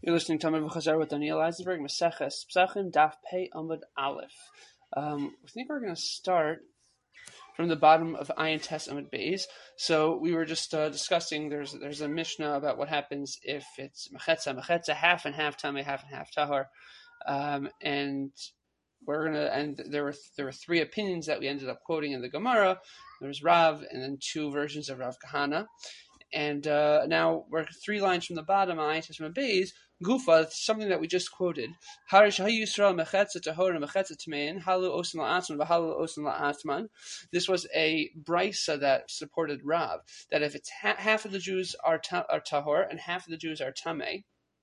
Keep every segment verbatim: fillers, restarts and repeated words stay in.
You're listening to Amud Chazar with Daniel Eisenberg, Maseches Psachim, Daf Pei Amud Aleph. Um, I think we're going to start from the bottom of Ayin Tes Amud Beis. So we were just uh, discussing. There's there's a Mishnah about what happens if it's Mechetza, Mechetza, half and half Tamei, half and half Tahor, um, and we're gonna. And there were there were three opinions that we ended up quoting in the Gemara. There was Rav, and then two versions of Rav Kahana. And uh, now we're three lines from the bottom. Ayin Tes Amud Beis. Gufa, something that we just quoted. This was a brisa that supported Rav, that if it's ha- half of the Jews are, ta- are tahor and half of the Jews are tamei,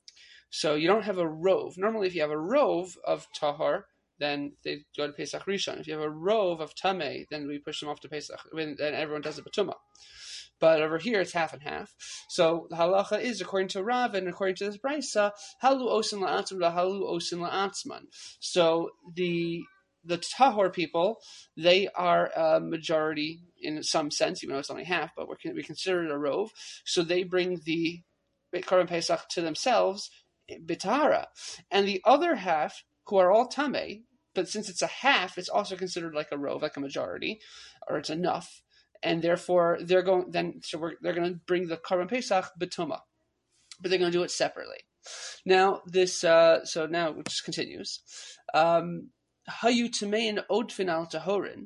so you don't have a rove. Normally, if you have a rove of tahor, then they go to Pesach Rishon. If you have a rove of tamei, then we push them off to Pesach. Then everyone does a batuma. But over here, it's half and half. So the halacha is, according to Rav and according to this brisa, halu osin la'atzman halu osin la'atzman. So the the tahor people, they are a majority in some sense, even though it's only half, but we're, we consider it a rove. So they bring the Korban Pesach to themselves, bitara. And the other half, who are all tamei, but since it's a half, it's also considered like a rove, like a majority, or it's enough. And therefore, they're going then. So we're, they're going to bring the Korban Pesach betuma, but they're going to do it separately. Now this, uh, so now it just continues. Hayu tamein odfin al tahorin,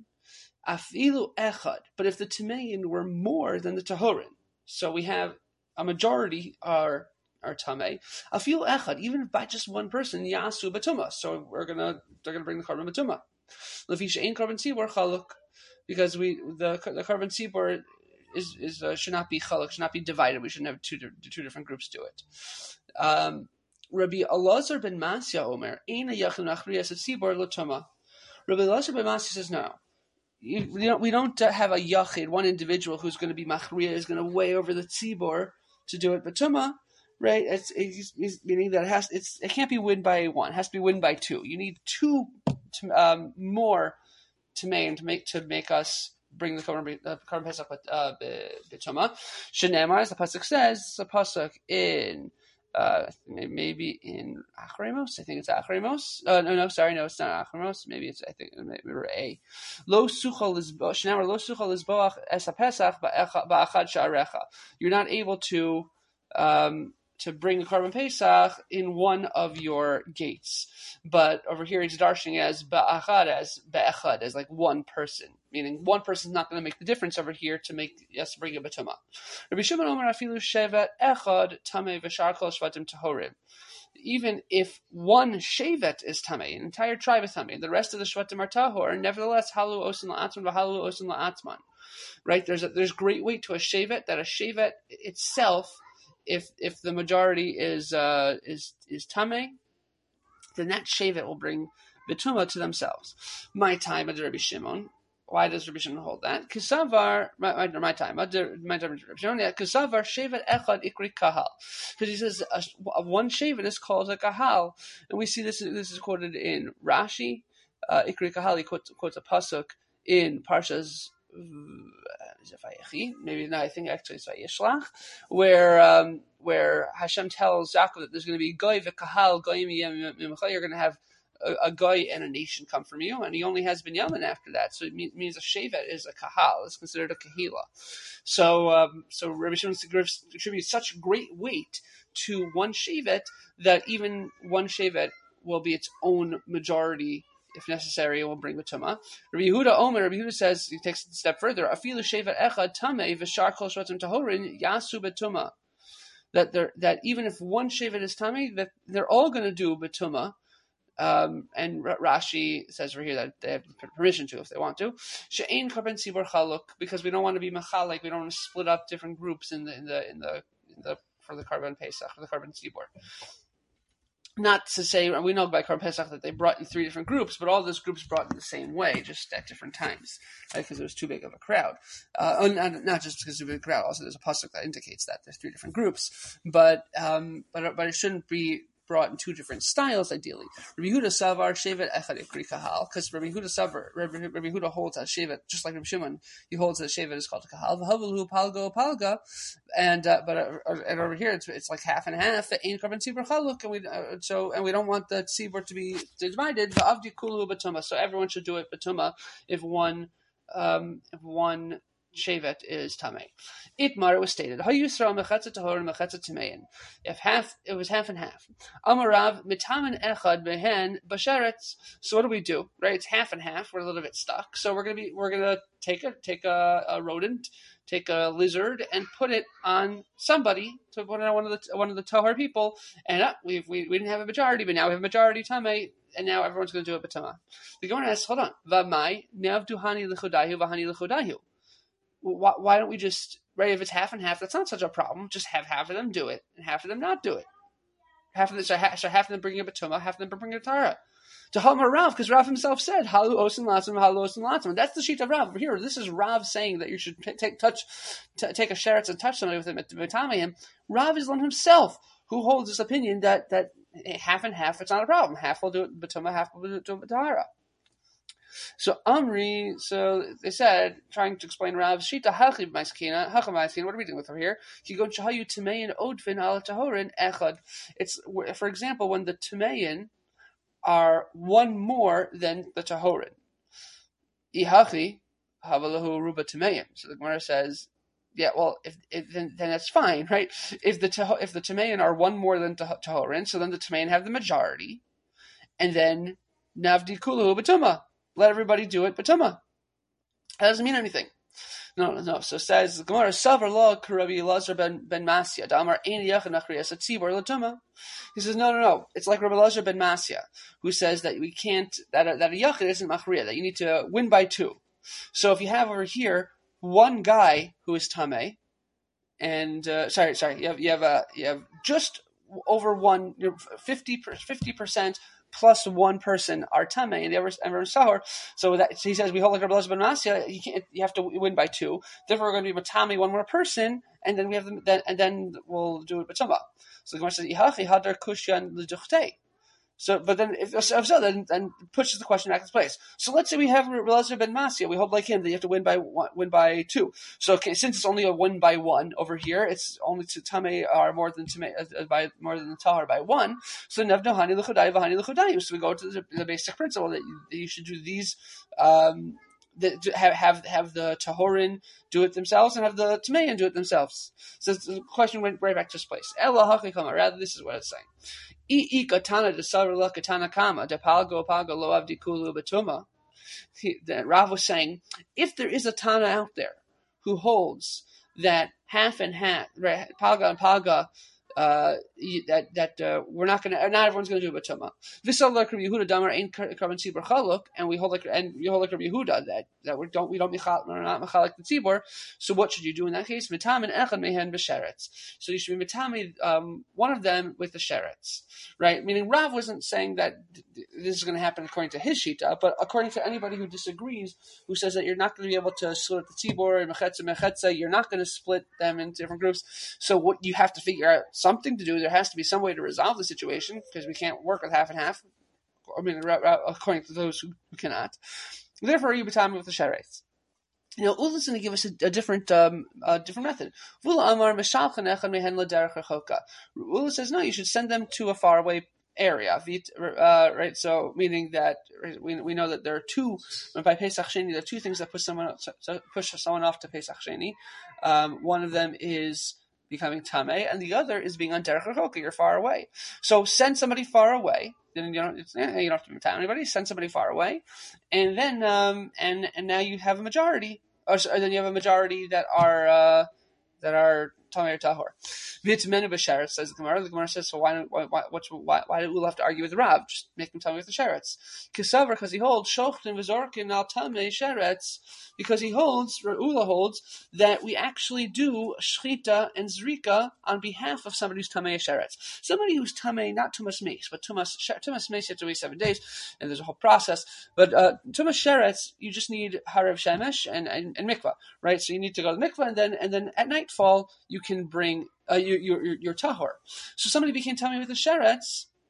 afilu echad. But if the tamein were more than the tahorin, so we have a majority are are tamei. Afilu echad, even by just one person, yasu betuma. So we're gonna they're gonna bring the Korban betuma. Lefisha ein Korban tzibur chaluk. Because we the the Korban Tzibur is is uh, should not be chaluk, should not be divided. We shouldn't have two two different groups do it. Um, Rabbi Elazar ben Masya Omer Eina Yachid Nachriyas Tzibur L'Tuma. Rabbi Elazar ben Masya says no. You, we don't we don't uh, have a yachid, one individual who's going to be machriya, is going to weigh over the tzibur to do it. But tuma, right? It's, it's, it's meaning that it has it's it can't be win by one. It has to be win by two. You need two to, um, more. To make to make to make us bring the Korban uh, Pesach uh, b'tuma. Shenemar, as the pasuk says, the pasuk in uh, maybe in Achremos. I think it's Achremos. Uh, no, no, sorry, no, it's not Achremos. Maybe it's I think maybe a lo suchal is Shenemar lo suchal is boach es Pesach ba'achad sha'arecha. You're not able to. Um, to bring the Korban Pesach in one of your gates. But over here it's darshaning as ba'achad, as ba'achad, as like one person. Meaning one person is not going to make the difference over here to make, yes, bring a batuma. Rabbi Shimon Omer afilu shevet echad tamei v'shar kol shvatim tahorim. Even if one shevet is tamei, an entire tribe is tamei, and the rest of the shvatim are tahor, nevertheless, halu osin la'atzman v'halu osin la'atzman. Right? There's a, there's great weight to a shevet, that a shevet itself, If if the majority is uh, is is tamei, then that shevet will bring betuma to themselves. My time at Rabbi Shimon. Why does Rabbi Shimon hold that? Kisavar, my, my, my time, my time at Rabbi Shimon. Kisavar shevet echad ikri kahal, because he says a, a one shevet is called a kahal, and we see this. This is quoted in Rashi. Uh, ikri kahal, he quotes, quotes a pasuk in Parshas. Maybe no, I think actually it's Vayishlach, where um, where Hashem tells Yaakov that there's going to be goy v'kahal goyim yemimcha. You're going to have a, a goy and a nation come from you, and he only has Binyamin after that. So it mean, means a shevet is a kahal. It's considered a kahila. So um, so Rabbi Shimon attributes such great weight to one shevet that even one shevet will be its own majority. If necessary, it will bring betuma. Rabbi Yehuda Omer, Rabbi Yehuda says, he takes it a step further. Afilu shevet echad tamei v'shar kol shvatim tahorin yasu betuma. That there, that even if one shevet is tamei, that they're all going to do betuma. Um, and Rashi says over here that they have permission to if they want to. She'ein korban tzibur chaluk, because we don't want to be machalik, we don't want to split up different groups in the in the in the, in the for the Korban Pesach, for the Korban tzibur. Not to say, we know by Korban Pesach that they brought in three different groups, but all those groups brought in the same way, just at different times, right? Because there was too big of a crowd. Uh, not, not just because of a big crowd, also there's a pasuk that indicates that there's three different groups. But um, but but it shouldn't be brought in two different styles, ideally. Rabbi Yehuda Savar Shevet Echad Ikri Kahal, because Rabbi Yehuda Savar, Rabbi, Rabbi Yehuda holds that Shevet, just like Rabbi Shimon, he holds that Shevet is called a Kahal. V'Havalu Palgo Palga, and uh, but uh, and over here it's it's like half and half. Ein Karban Tzibur Chaluk, and we uh, so and we don't want the tzibur to be divided. V'Avdi Kulu Batuma, so everyone should do it Batuma if one um, if one shevet is tamei. Itmar, it was stated, if half, it was half and half. Amarav mitamen echad behen basharetz. So what do we do? Right, it's half and half. We're a little bit stuck. So we're gonna be, we're gonna take a take a, a rodent, take a lizard, and put it on somebody to put it on one of the one of the tahor people. And uh, we we we didn't have a majority, but now we have a majority tamei. And now everyone's going to do it b'tama. The Gemara asks, hold on, v'mai nevdu hani l'chodayu v'hani l'chodayu. Why, why don't we just, right, if it's half and half, that's not such a problem. Just have half of them do it and half of them not do it. Half of them, so half, so half of them bring a b'tama, half of them bring a tara. To Halmar Rav, because Rav himself said, halu osin latzim, halu osin latzim. That's the sheet of Rav. Over here, this is Rav saying that you should take touch, t- take a sheretz and touch somebody with it, b'tama him. Rav is one himself who holds this opinion that, that half and half, it's not a problem. Half will do it b'tama, half will do it b'tahara. So Amri, so they said, trying to explain Rav's shita, hachib ma'askina, hachib ma'askina. What are we doing with her here? Kigon shahayu tamein odvin ala tahorin echad. It's, for example, when the tamein are one more than the tahorin. Ihachi havalahu ruba tamein. So the Gemara says, yeah, well, if, if then, then that's fine, right? If the taho, if the tamein are one more than tahorin, so then the tamein have the majority, and then navdi kulu b'tuma. Let everybody do it, b'tuma. That doesn't mean anything. No, no. So it says the Gemara, Savar Lo Karabi Elazar ben ben Masya Damar Ein Yachad Nachriyas Tzibur L'Tuma. He says no, no, no. It's like Rabbi Elazar ben Masya, who says that we can't that a, that a yachid isn't machriya, that you need to win by two. So if you have over here one guy who is tamei, and uh, sorry, sorry, you have you have a you have just over one fifty percent. Plus one person are tamei, and the other everyone's sahur. So that so he says we hold like Rabbi Elazar ben Masya. You can't. You have to win by two. Therefore, we're going to be matami one more person, and then we have them. Then and then we'll do it b'tama. So the Gemara says ihachi hadar kushyan l'duchtei. So, but then if, if so, then, then pushes the question back into place. So let's say we have Rabbi Elazar ben Masya. We hold like him that you have to win by one, win by two. So okay, since it's only a win by one over here, it's only to tamei are more than tamei uh, by more than the tahar by one. So nevno hani l'chodai v'hani l'chodai. So we go to the, the basic principle that you, that you should do these. Um, the, have have have the tahorin do it themselves and have the tamein do it themselves. So the question went right back to its place. Ela hakikama. Rather, this is what it's saying. I katana de sarla katana kama de palgo palgo lo avdi kulu betuma. Rav was saying, if there is a Tana out there who holds that half and half, right, palga and palga, uh, that that uh, we're not going to, not everyone's going to do batuma. This is like Rabbi Yehuda damar ain't karban tzibur chaluk, and we hold like, and you hold like Rabbi Yehuda that that we don't we don't michal, we're not mechalek the tzibur. So what should you do in that case? Mitamin echad mehen b'sheretz. So you should be mitami um, one of them with the sheretz, right? Meaning Rav wasn't saying that this is going to happen according to his shita, but according to anybody who disagrees, who says that you're not going to be able to split the tzibur and mechetza mechetza, you're not going to split them into different groups. So what you have to figure out something to do. There has to be some way to resolve the situation because we can't work with half and half. I mean, according to those who cannot. Therefore, you betami with the sheretz. You know, Ula is going to give us a, a different, um, a different method. Ula says no. You should send them to a faraway area, uh, right? So, meaning that we we know that there are two by Pesach Sheni. There are two things that push someone push someone off to Pesach Sheni. Um, one of them is becoming tamei, and the other is being on derech rechoka. You're far away, so send somebody far away. Then you don't, it's, you don't have to tam anybody. Send somebody far away, and then um, and and now you have a majority, or, or then you have a majority that are uh, that are tamei or tahor. V'itmenu b'sheretz, says the Gemara. The Gemara says, so why why why what's, why why did we have to argue with Rav? Just make them tamei with the sheretz. Kisavar, because he holds shochtin v'zorkin al tamei sheretz. Because he holds, Ula holds, that we actually do shchita and zrika on behalf of somebody who's tamei sheretz. Somebody who's tamei, not tumas meis, but tumas tumas meis, you have to wait seven days, and there's a whole process. But uh, tumas sheretz, you just need harav shemesh and, and, and mikvah, right? So you need to go to the mikvah, and then and then at nightfall you can bring uh, your, your your tahor. So somebody became tamei with the sheretz.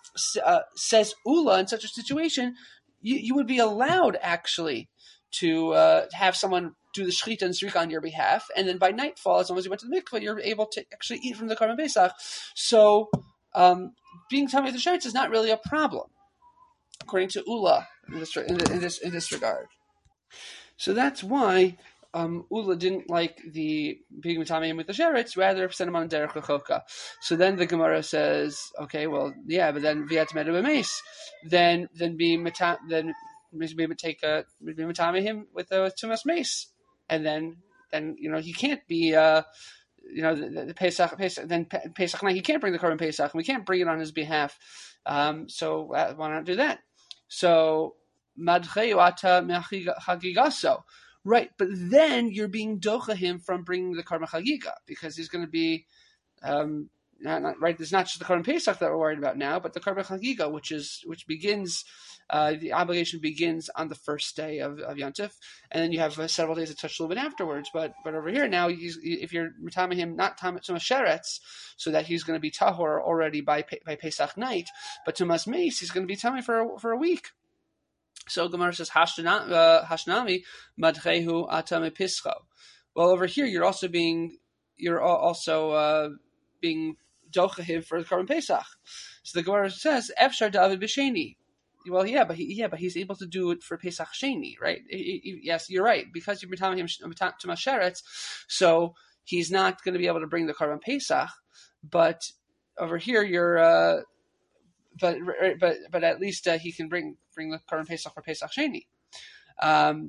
uh, says Ula, in such a situation, you, you would be allowed actually to uh, have someone do the shechita and zrika on your behalf, and then by nightfall, as long as you went to the mikveh, you're able to actually eat from the Karban Pesach. So um, being tummy with the sheretz is not really a problem, according to Ula in this in, in this in this regard. So that's why um, Ula didn't like the being Matamim with the sheretz, rather send him on derech lechoka. So then the Gemara says, okay, well, yeah, but then viat medu b'meis, then then be mata, then maybe take a maybe Matamim him with a tumas mace, and then then you know he can't be. Uh, you know the, the Pesach, Pesach then Pesach night he can't bring the Karban Pesach, and we can't bring it on his behalf. Um, so uh, why not do that? So madcheu ata mechagigaso. Right, but then you're being docha him from bringing the Karban Chagiga, because he's going to be, um, not, not, right, there's not just the Karban Pesach that we're worried about now, but the Karban Chagiga, which is, which begins, uh, the obligation begins on the first day of, of Yontif, and then you have uh, several days of Tashlumin afterwards, but but over here now, he's, if you're Matama him, not Tumas Sheretz, so that he's going to be Tahor already by by Pesach night, but Tumas Meis, he's going to be Tami for, for a week. So Gemara says Hashnami Madchehu Atame Pischo. Well, over here you're also being you're also uh, being docha him for the Karban Pesach. So the Gemara says Efshar David B'Sheni. Well, yeah, but he, yeah, but he's able to do it for Pesach Sheni, right? He, he, yes, you're right, because you're telling him to Masheretz, so he's not going to be able to bring the Karban Pesach. But over here you're. Uh, But but but at least uh, he can bring bring the Karban Pesach for Pesach Sheni. Um,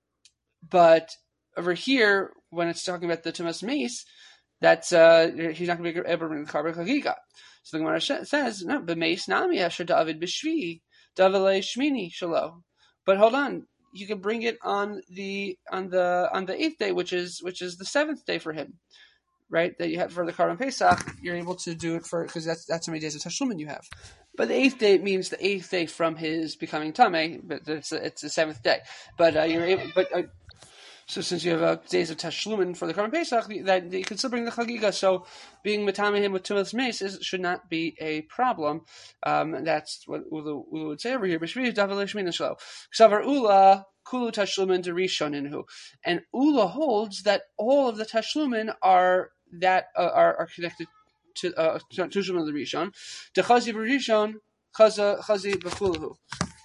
but over here, when it's talking about the Tumas Meis, that's uh, he's not going to be able to bring the Karban Chagiga. So the Gemara says, no, b'meis nami asher David b'shvi David shmini shalo. But hold on, you can bring it on the on the on the eighth day, which is which is the seventh day for him. Right, that you have for the Karban Pesach, you're able to do it for, because that's that's how many days of Tashlumin you have. But the eighth day means the eighth day from his becoming Tameh, but it's a, it's the seventh day. But uh, you're able, but uh, so since you have uh, days of Tashlumin for the Karban Pesach, that you can still bring the Chagiga. So being Matameh him with Tumas Meis should not be a problem. Um, that's what Ula, Ula would say over here. B'shvi David Shmina Shlo. Ksavar Ula. Kulu Tashlumin to Rishoninhu, and Ula holds that all of the Tashlumin are that uh, are, are connected to uh, Tashlumin of the Rishon. The Chazi b'Rishon, Chaza Chazi b'Kuluhu.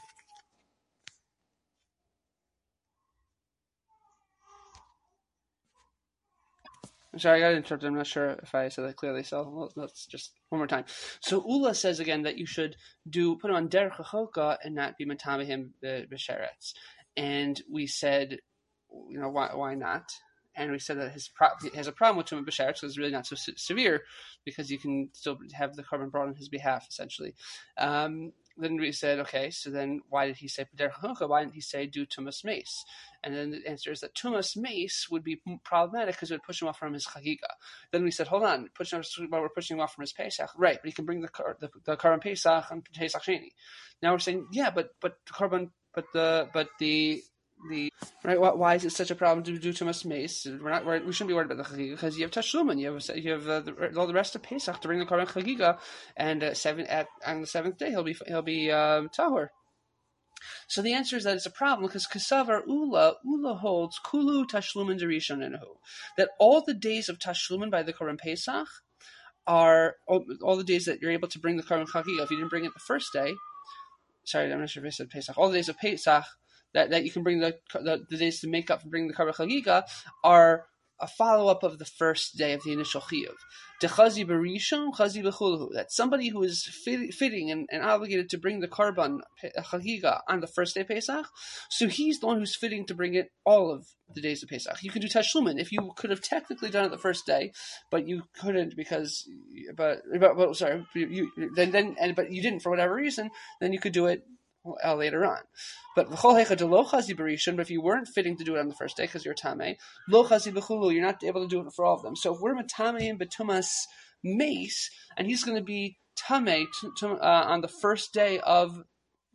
I'm sorry, I got interrupted. I'm not sure if I said that clearly, so let's just one more time. So Ula says again that you should do put him on derech hachoka and not be matameh him b'sheretz. And we said, you know, why why not? And we said that his pro- he has a problem with Tumah B'Sheretz, so it's really not so se- severe, because you can still have the Karban brought on his behalf, essentially. Um, then we said, okay, so then why did he say Derech HaChoka? Why didn't he say do Tumas Meis? And then the answer is that Tumas Meis would be problematic because it would push him off from his Chagiga. Then we said, hold on, pushing off, well, we're pushing him off from his Pesach. Right, but he can bring the the, the Karban Pesach and Pesach Sheni. Now we're saying, yeah, but but Karban, but the but the The right? Why is it such a problem to do Tumas Meis? We're not. We're, we shouldn't be worried about the Chagiga because you have Tashlumin. You have you have uh, the, all the rest of Pesach to bring the Karban Chagiga, and uh, seven at on the seventh day he'll be he'll be um, Tahor. So the answer is that it's a problem because Kasavar Ula Ula holds Kulu Tashlumin Derishon Enahu, that all the days of Tashlumin by the Karban Pesach are all, all the days that you're able to bring the Karban Chagiga. If you didn't bring it the first day, sorry, I'm not sure if I said Pesach. All the days of Pesach that, that you can bring the, the the days to make up for bringing the Karban Chagiga are a follow-up of the first day of the initial Chiyuv. Dechazi b'rishon, chazi b'chuluhu. That somebody who is fit, fitting and, and obligated to bring the Karban Chagiga on the first day of Pesach, so he's the one who's fitting to bring it all of the days of Pesach. You can do Tashlumin if you could have technically done it the first day, but you couldn't because, but, but, but sorry, you, then then and but you didn't for whatever reason. Then you could do it Uh, later on. But but if you weren't fitting to do it on the first day because you're tamei, lo chazi b'chulu, you're not able to do it for all of them. So if we're matameim b'tumas meis, and he's going to be tamei uh, on the first day of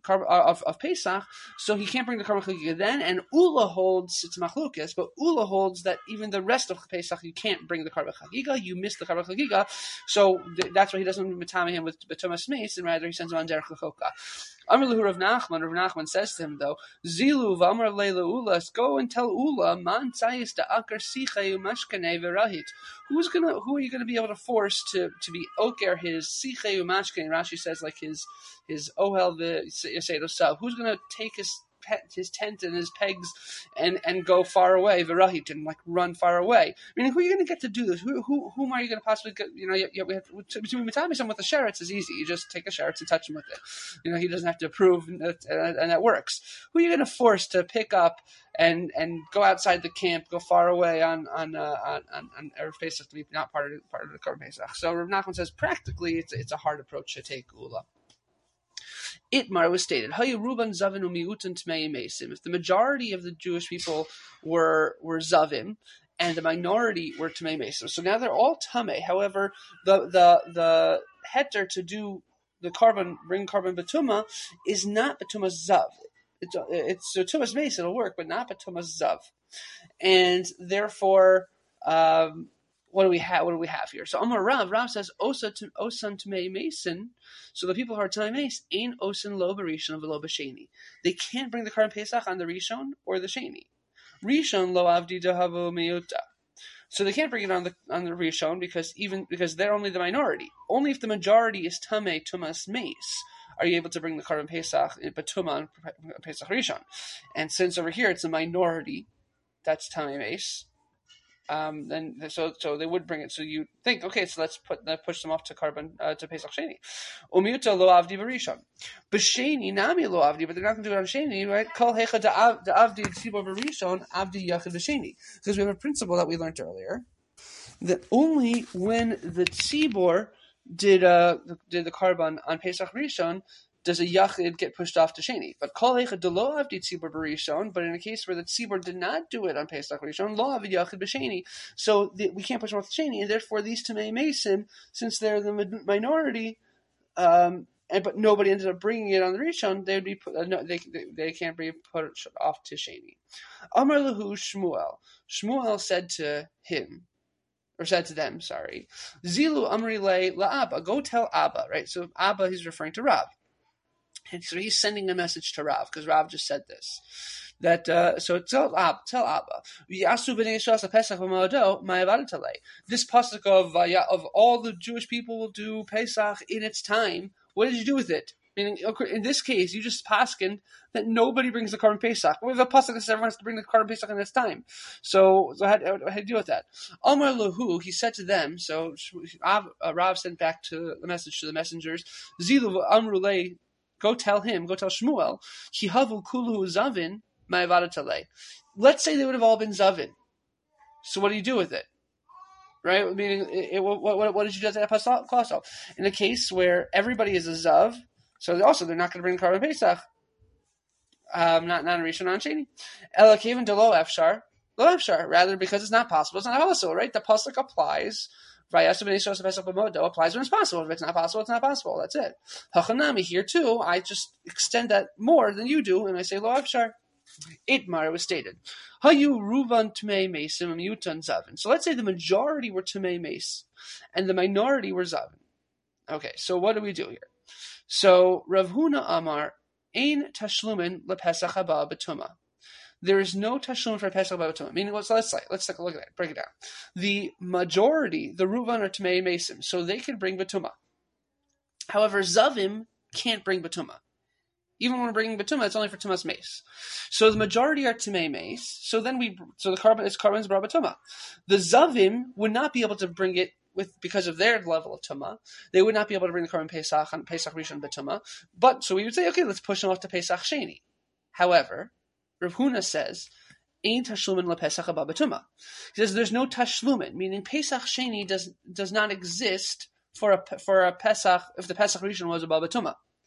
of, of Pesach, so he can't bring the Karban Chagiga then. And Ula holds it's Machlukes, but Ula holds that even the rest of Pesach you can't bring the Karban Chagiga. You miss the Karban Chagiga, so th- that's why he doesn't matame him with B'tumas Meis, and rather he sends him on Derech Lechoka. Amar Lahu Rav Nachman. Rav Nachman says to him though, Zilu v'Amar Leila Ulas, go and tell Ula man tzayis da akar sichei umashkanei v'rahit. Who's gonna? Who are you gonna be able to force to, to be oker his sichei umashkanei? Rashi says like his his ohel the yaseido sav. Who's gonna take his his tent and his pegs and, and go far away, v'rahit, and like run far away? Meaning, who are you going to get to do this? Who who whom are you going to possibly get? You know, you, you, we have to, between Matami someone with the sheretz is easy. You just take a sheretz and touch him with it. You know, he doesn't have to approve, and, that, and that works. Who are you going to force to pick up and, and go outside the camp, go far away on on uh, on on, on Erev Pesach to be not part of part of the Korban Pesach? So Rav Nachman says practically it's it's a hard approach to take Ula. Itmar was stated, if the majority of the Jewish people were were Zavim, and the minority were Tamei Mesim. So now they're all Tamei. However, the the the heter to do the carbon, bring carbon Batuma, is not Batuma Zav. It's, it's so Tumas Meis, it'll work, but not Batuma Zav. And therefore, um, What do we have? What do we have here? So Amar Rav, Rav says Osa to Osan Tamei Mason. So the people who are Tamei Mason ain't Osan Lo Barishon v'Lo B'Sheni. They can't bring the Karban Pesach on the Rishon or the Sheni. Rishon Lo Avdi Dehavo Meyuta. So they can't bring it on the on the Rishon because even because they're only the minority. Only if the majority is Tamei Tumas Meis are you able to bring the Karban Pesach Batuma on Pesach Rishon. And since over here it's a minority, that's Tamei Meis. Um, then so so they would bring it. So you think, okay, so let's put let's push them off to carbon uh, to Pesach Sheni. Umiuta lo avdi b'rishon, b'sheni nami lo avdi, but they're not going to do it on Sheni, right? Kol hecha da avdi tzibor b'rishon avdi yachid b'sheni, because we have a principle that we learned earlier that only when the tzibor did uh did the carbon on Pesach Rishon does a yachid get pushed off to Sheni. But kol echad de lo avdi tzibur b'rishon, but in a case where the tzibur did not do it on Pesach Rishon, lo avdi yachid b'sheni. So the, we can't push them off to Sheni, and therefore these Tamei Mason, since they're the minority, um, and but nobody ended up bringing it on the Rishon, they would be put, uh, no, they, they they can't be put off to Sheni. Amar lahu Shmuel. Shmuel said to him, or said to them, sorry, Zilu amri le la Abba. Go tell Abba, right? So Abba, he's referring to Rav. And so he's sending a message to Rav, because Rav just said this. That uh, so tell Abba, tell Abba. This pasuk of uh, of all the Jewish people will do Pesach in its time. What did you do with it? Meaning, in this case, you just paskined that nobody brings the Karban Pesach. We have a pasuk that says everyone has to bring the Karban Pesach in its time. So, so how, how, how do you deal with that? Amar lahu, he said to them. So uh, Rav sent back to the message to the messengers. Zilu amrulei. Go tell him, go tell Shmuel, Kihavu Kulu Zavin, Ma'avadatale. Let's say they would have all been Zavin. So what do you do with it? Right? Meaning, it, it, what, what, what did you do to that pasuk? In a case where everybody is a Zav, so also they're not going to bring the Karban Pesach, um, not not a Rishon, not Sheni. Ela Kevin de Lo Efshar, Lo Efshar, rather because it's not possible, it's not possible, right? The pasuk applies. Applies when it's possible. If it's not possible, it's not possible. That's it. Hachanami here too. I just extend that more than you do, and I say lo avshar. Itmar was stated. Hayu ruvan tmei mesim yutan zavin. So let's say the majority were tmei mes, and the minority were zavin. Okay, so what do we do here? So Rav Huna Amar ein tashlumin lepesach haba betuma. There is no tashlum for Pesach B'Batuma. Meaning, let's let's let's take a look at that. Break it down. The majority, the Ruvan are Tamei Mesim, so they can bring Batuma. However, Zavim can't bring Batuma. Even when we're bringing Batuma, it's only for Tumas Meis. So the majority are Tamei Meis. So then we, so the carbon it's carbon's brought Batuma. The Zavim would not be able to bring it with because of their level of Tuma. They would not be able to bring the carbon Pesach on Pesach Rishon Batuma. But so we would say, okay, let's push them off to Pesach Sheni. However, Rav Huna says, "Ein tashlumin lepesach haba betuma." He says there's no tashlumin, meaning Pesach Sheni does does not exist for a for a Pesach if the Pesach Rishon was above betuma.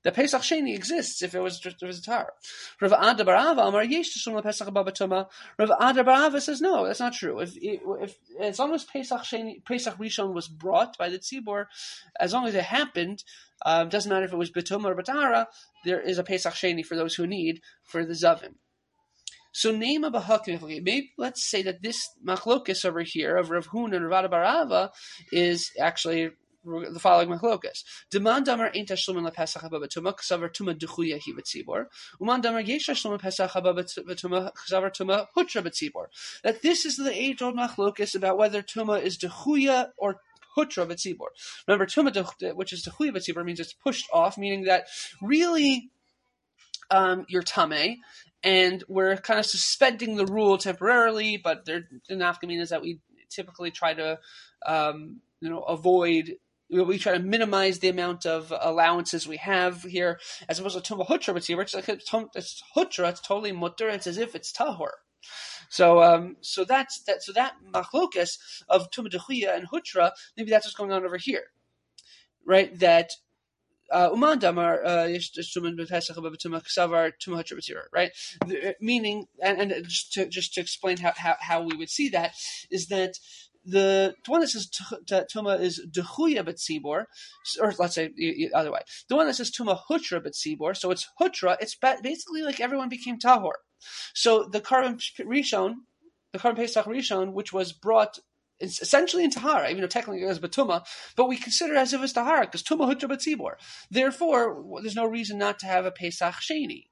The Pesach Sheni exists if it was just if it was a Tahara. Rav Ada bar Ava Amar Yesh Tashlumin Pesach Haba B'Tumah. Rav Ada bar Ava says no, that's not true. If, if as long as Pesach Sheni, Pesach Rishon was brought by the Tzibor, as long as it happened, um, doesn't matter if it was B'Tumah or B'Tahara, there is a Pesach Sheni for those who need for the Zavim. So Neima b'Hakim, maybe let's say that this Machlokes over here of Rav Huna and Rav Ada bar Ava is actually the following machlokas. Deman damar ain't tashlumin lepesach haba b'tumah k'savar tuma dechuya hi b'tzibor. Uman damar yesh tashlumin pesach haba b'tumah k'savar tuma hutra b'tzibor. That this is the age-old machlokas about whether tuma is dechuya or hutra b'tzibor. Remember, tuma, which is dechuya b'tzibor, means it's pushed off, meaning that really um, you're tameh, and we're kind of suspending the rule temporarily, but the nafkamina is that we typically try to um, you know, avoid we try to minimize the amount of allowances we have here, as opposed to Tumah Hutra B'tzibor. It's like it's, it's Hutra, it's totally mutter. It's as if it's Tahor. So, um, so that's that. So that machlokas of Tumah Dechuya and Hutra, maybe that's what's going on over here, right? That Uman Damar Tumah B'Pesach B'Tumah Ksavar Tumah Hutra B'tzibor, right? Meaning, and, and just to just to explain how, how how we would see that is that. The, the one that says Tuma is Dechuya B'Tzibor, or let's say the other way. The one that says Tuma Hutra B'Tzibor, so it's Hutra, it's basically like everyone became Tahor. So the Karban Rishon, the Karban Pesach Rishon, which was brought essentially in Tahara, even though technically it was B'Tumah, but we consider it as if it's Tahara, because Tuma Hutra B'Tzibor. Therefore, there's no reason not to have a Pesach Sheni.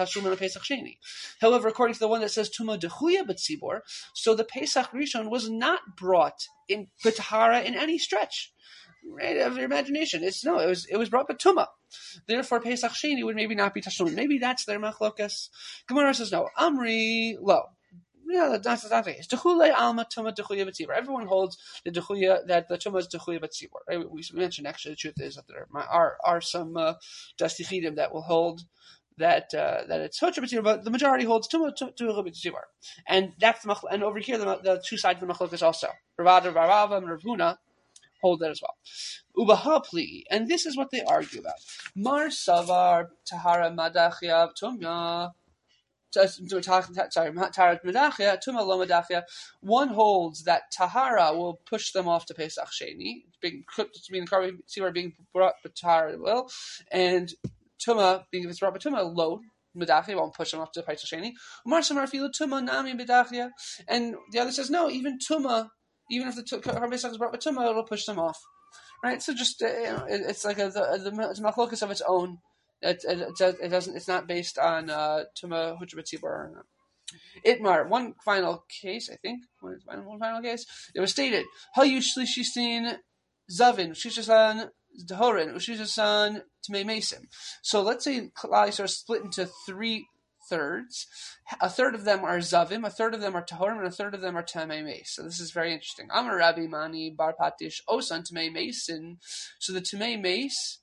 However, according to the one that says Tuma Dechuya B'Tzibor, so the Pesach Rishon was not brought in B'Tahara in any stretch, right, of your imagination. It's no, it was it was brought B'Tumah. Therefore, Pesach Sheni would maybe not be Tashlumin. Maybe that's their machlokas. Gemara says no. Amri lo. Yeah, that's not the case. Dechule alma Tuma Dechuya B'Tzibor. Everyone holds the Dechuya that the Tuma is Dechuya B'Tzibor. Right? We mentioned actually the truth is that there are are some uh, Dastichidim that will hold that uh, that it's Hutra B'Tzibor, but the majority holds Tumah B'Tzibor, and that's the and over here the, the two sides of the machlokes also Rav Ada bar Ava and Rav Huna hold that as well. Ubahapli, and this is what they argue about. Mar Savar Tahara Madachia Tumya. Sorry, Tahara Madachia Tumah Lo Madachia. One holds that Tahara will push them off to Pesach Sheni, being being Tzibor being brought to Tahara will, and Tuma, being if it's brought by Tuma, low Medachia won't push them up to Pesach Sheni. Umar Samar Filu Tuma Nami Medachia, and the other says no, even Tuma, even if the Karban Pesach is brought by Tuma, it'll push them off. Right? So just uh, you know, it, it's like a, the the it's machlokas of its own. It, it, it, it doesn't. It's not based on uh, Tuma Hutra B'Tzibor or not. Itmar, one final case, I think. One, one final case. It was stated Hayush Shlishin Zavin Shishasan Dehorin Ushishasan Tmei Mesim. So let's say Klal Yisrael are split into three thirds. A third of them are Zavim, a third of them are Tahorim, and a third of them are Tmei Meis. So this is very interesting. Amar Rabbi Mani Bar Patish Osan Tmei Mesin. So the Tmei Meis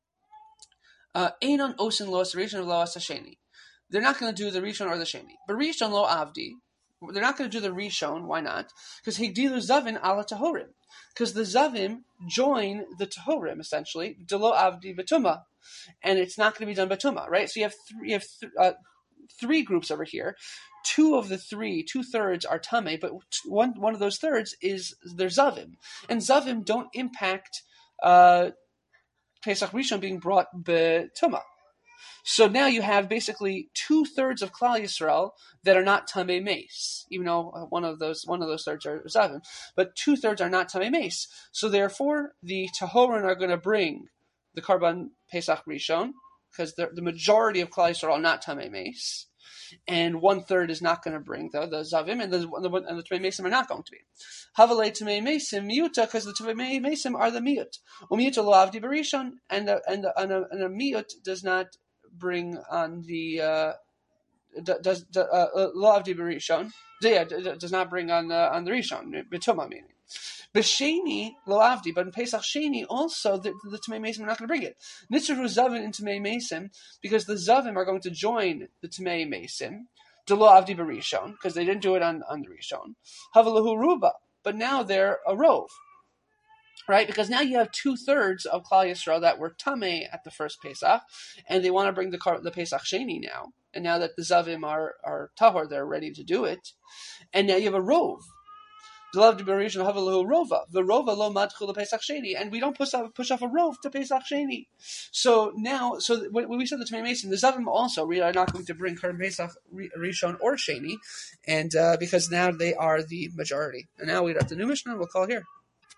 Einon Osan Los Rishon Lo Asasheni. They're not going to do the Rishon or the Sheni. But Rishon Lo Avdi. They're not going to do the Rishon. Why not? Because Higdilu Zavin ala Tahorim. Because the Zavim join the Tahorim, essentially, Delo Avdi B'Tumah. And it's not going to be done B'Tumah, right? So you have, th- you have th- uh, three groups over here. Two of the three, two-thirds are Tameh, but one one of those thirds is their Zavim. And Zavim don't impact uh, Pesach Rishon being brought B'Tumah. So now you have basically two thirds of Klal Yisrael that are not Tamei Meis, even though one of those one of those thirds are Zavim, but two thirds are not Tamei Meis. So therefore, the Tahorin are going to bring the Karban Pesach Rishon because the, the majority of Klal Yisrael are not Tamei Meis, and one third is not going to bring the, the Zavim, and the and the Tamei Meisim are not going to be. Havalei Tamei Meisim miuta because the Tamei Meisim are the miut. Umiuta lo avdi barishon, and the, and the, and a, and a miut does not bring on the uh, does uh, law of the Rishon? Yeah, does not bring on the on the Rishon B'Tumah meaning. B'Sheni lo avdi, but in Pesach Sheni also the, the Tamei Mesim are not going to bring it. Nitzru Zavim in Tamei Mesim because the Zavim are going to join the Tamei Mesim. De lo avdi b'Rishon because they didn't do it on on the Rishon. Havalahu Ruba, but now they're a rove. right? Because now you have two thirds of Klal Yisrael that were tamei at the first Pesach, and they want to bring the the Pesach Sheni now. And now that the Zavim are are tahor, they're ready to do it. And now you have a rov. The rova lo madchu Pesach Sheni, and we don't push off push off a rov to Pesach Sheni. So now, so when we said the Tamei Mason, the Zavim also we are not going to bring Korban Pesach Rishon or Sheni, and uh, because now they are the majority. And now we have the new Mishnah. We'll call here.